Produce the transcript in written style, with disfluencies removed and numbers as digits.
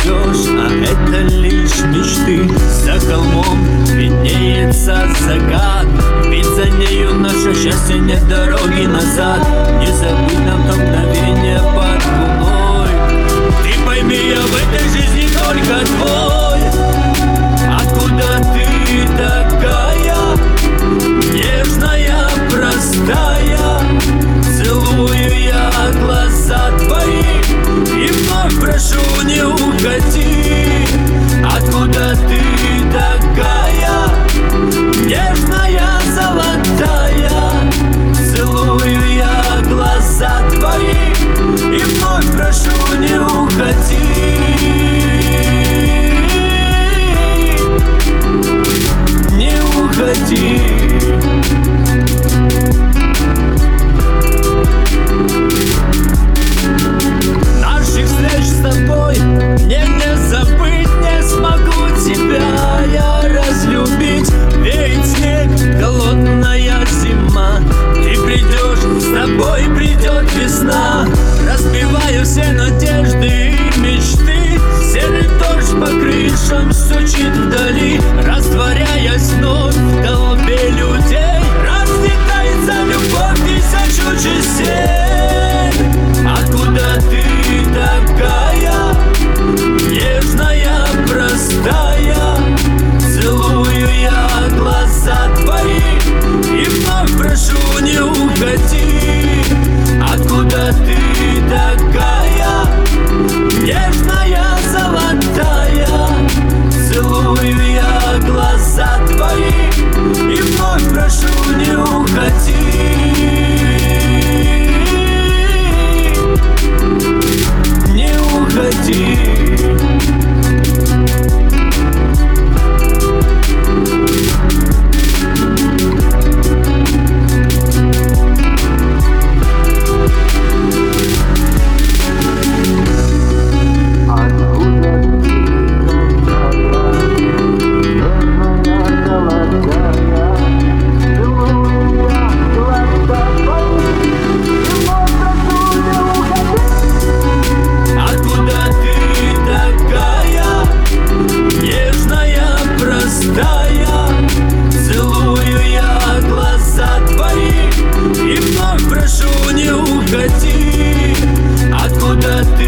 придешь, а это лишь мечты. За холмом виднеется закат, ведь за нею наше счастье, нет дороги назад. Не забыть нам то мгновение под луной. Ты пойми, я в этой жизни только твой. Откуда ты такая, нежная, простая? Целую я глаза твои и вновь прошу, не уходи. Откуда ты такая, нежная, золотая? Целую я глаза твои и вновь прошу, не уходи. Не уходи. Наших встреч с тобой мне не забыть, не смогу тебя я разлюбить. Ведь снег, холодная зима, ты придешь, с тобой придет весна. Разбиваю все надежды и мечты, серый дождь по крышам стучит вдали, растворяясь вновь в толпе людей. Разлетается любовь тысячу частей. Откуда ты такая, нежная, простая? Целую я глаза твои и вновь прошу, не уходи. Откуда ты такая, нежная, золотая? Целую я глаза твои и вновь прошу, не уходи. Не уходи. Целую я глаза твои и вновь прошу, не уходи. Откуда ты